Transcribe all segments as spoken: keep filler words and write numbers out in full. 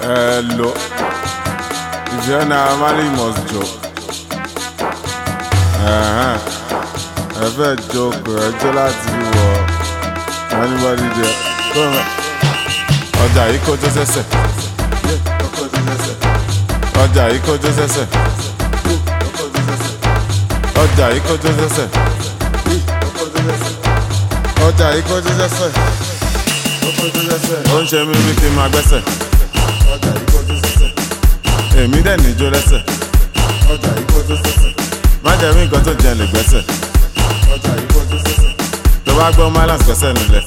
Hello. If you're not married, you must joke. Uh-huh. Ẹ fẹ́ joke, ẹ jọ láti wọ anybody there. Come on. Ọjà yìí kó tó sẹ́sẹ̀. Ọjà yìí kó tó sẹ́sẹ̀. Ọjà yìí kó tó sẹ́sẹ̀. Ọjà yìí kó tó sẹ́sẹ̀. Ó ń ṣe mí bí kí n máa gbẹ́sẹ̀. Èmi dẹ̀ níjó lẹ́sẹ̀. Má jẹ́ rí nǹkan tó jẹ́ lè gbẹ́sẹ̀. Tó bá gbọ́ Mylands gbẹ́sẹ̀ nílẹ̀.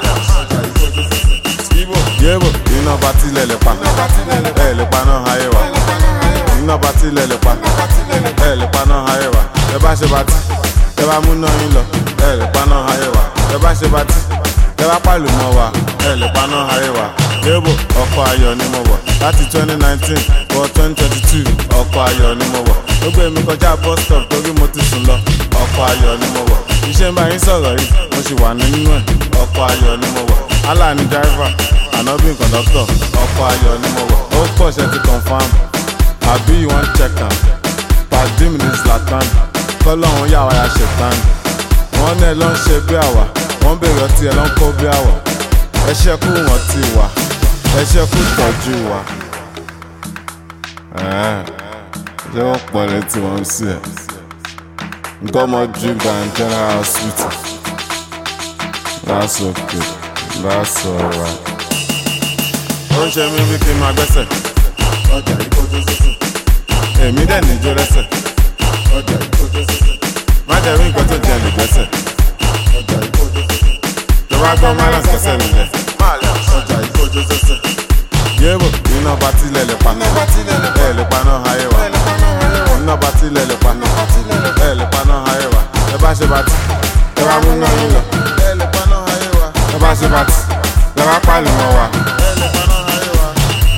Yébò iná bá tilẹ̀ lè pa. Ẹ lè pa náà ayé wa. Iná bá tilẹ̀ lè pa. Ẹ lè pa náà ayé wa. Ẹ bá ṣe bá tí. Ẹ bá mú náà yín lọ. Ẹ lè pa náà ayé wa. Ẹ bá ṣe bá tí. Ẹ bá pàlù mọ́ wa. Ẹ lè pa náà ayé wa. Yébò ọkọ̀ ayọ̀ ni mo wọ̀. Láti twenty nineteen wọ twenty twenty-two ọkọ̀ ayọ̀ ni mo wọ̀. Ó gbé mi kọjá bus stop torí mo ti sùn lọ. Ọkọ̀ ayọ̀ ni mo wọ̀. Iṣẹ́ ń bá yín sọ̀rọ̀ yìí, mo sì wà nínú ẹ̀. Ọkọ̀ ayọ̀ ni mo wọ̀. Allah ni driver, Anobi conductor. Ọkọ̀ ayọ̀ ni mo wọ̀. Ó pọ̀ ṣe ti confam. Àbí you wan check am. Pàdé mi ní Zlatan. Kọ́lọ́hún yà wá ya ṣètàn. Wọ́n ní ẹ ló ń ṣe bí àwà. Wọ́n bèrè ọtí ẹ ló ń kó bí àwà. Ẹ ṣẹ́kù wọ́n ti wà. Ẹ ṣẹ́kù tọ́jú wa. Ṣé wọ́n pọ̀ létí wọn sí ẹ̀? Nǹkan ọmọ drink and general hospital. That's okay. That's alright. Ó ń ṣe mí bí kí n máa gbẹ́sẹ̀. Ọjà yìí kó tó sẹ́sẹ̀. Èmi dẹ̀ níjó lẹ́sẹ̀. Ọjà yìí kó tó sẹ́sẹ̀. Má jẹ́ rí nǹkan tó jẹ́ lè gbẹ́sẹ̀. Ọjà yìí kó tó sẹ́sẹ̀. Tó bá gbọ́ Mylands gbẹ́sẹ̀ nílẹ̀. Ọjà yìí kó tó sẹ́sẹ̀. Yébò iná bá tilẹ̀ lè pa. Ẹ lè pa náà ayé wa. Iná bá tilẹ̀ lè pa. Ẹ lè pa náà ayé wa. Ẹ bá ṣe bá tí. Ẹ bá mú náà yín lọ. Ẹ lè pa náà ayé wa. Ẹ bá ṣe bá tí. Ẹ bá pàlù mọ́ wa. Ẹ lè pa náà ayé wa.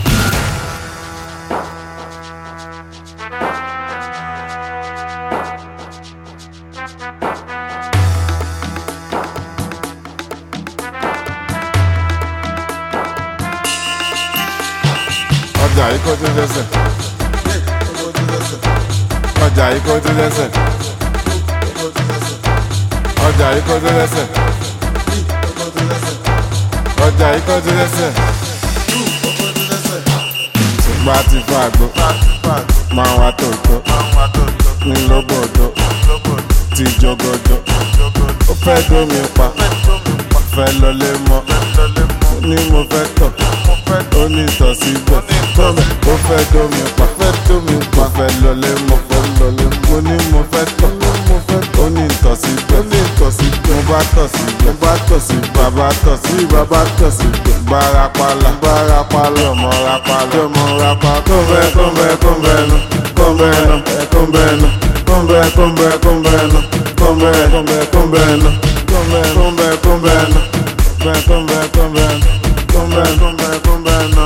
Ọjà yìí kó tó sẹ́sẹ̀. Ọjà yìí kó tó sẹ́sẹ̀. Ọjà yìí kó tó sẹ́sẹ̀. Ọjà yìí kó tó sẹ́sẹ̀. Ṣùgbọ́n ti fún àgbo. Máa wá tòótọ́. Ní lóbòdó. Ti jogodo. Ó fẹ́ dómi pa. Fẹ́ lọlé mọ́. Ní mo fẹ́ tọ̀. Ó ní ìtọ̀ síbẹ̀. Ó fẹ́ dómi pa. Fẹ́ dómi pa. Fẹ́ lọlé mọ́. Fẹ́ lọlé mọ́. Mo ní mo fẹ́ tọ̀. Ó ní ìtọ̀ síbẹ̀. Ó ní ìtọ̀ síbẹ̀. Mo bá tọ̀ síbẹ̀. Mo bá tọ̀ síbẹ̀. Bàbá tọ̀ sí. Bàbá tọ̀ síbẹ̀. Bárapàlà. Bárapàlà. Ọmọ rapàlà. Ọmọ rapàlà. Kọ́ńbẹ́ kọ́ńbẹ́ kọ́ńbẹ́ nu. Kọ́ńbẹ́ nu. Kọ́ńbẹ́ nu. Kọ́ńbẹ́ kọ́ńbẹ́ kọ́ńbẹ́ nu. Kọ́ńbẹ́ kọ́ńbẹ́ kọ́ńbẹ́ nu. Kọ́ńbẹ́ kọ́ńbẹ́ kọ́ńbẹ́ nu. Kọ́ńbẹ́ kọ́ńbẹ́ kọ́ńbẹ́ nu. Kọ́ńbẹ́ kọ́ńbẹ́ kọ́ńbẹ́ nu.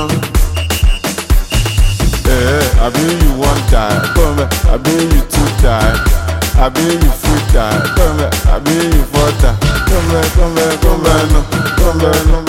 Eh, I mean you want die. Kọ́ńbẹ́, I mean you too die. I mean you free die. Kọ́ńbẹ́, I mean you for die. Kọ́ńbẹ́ kọ́ńbẹ́ kọ́ńbẹ́ nu. Kọ́ńbẹ́ nu.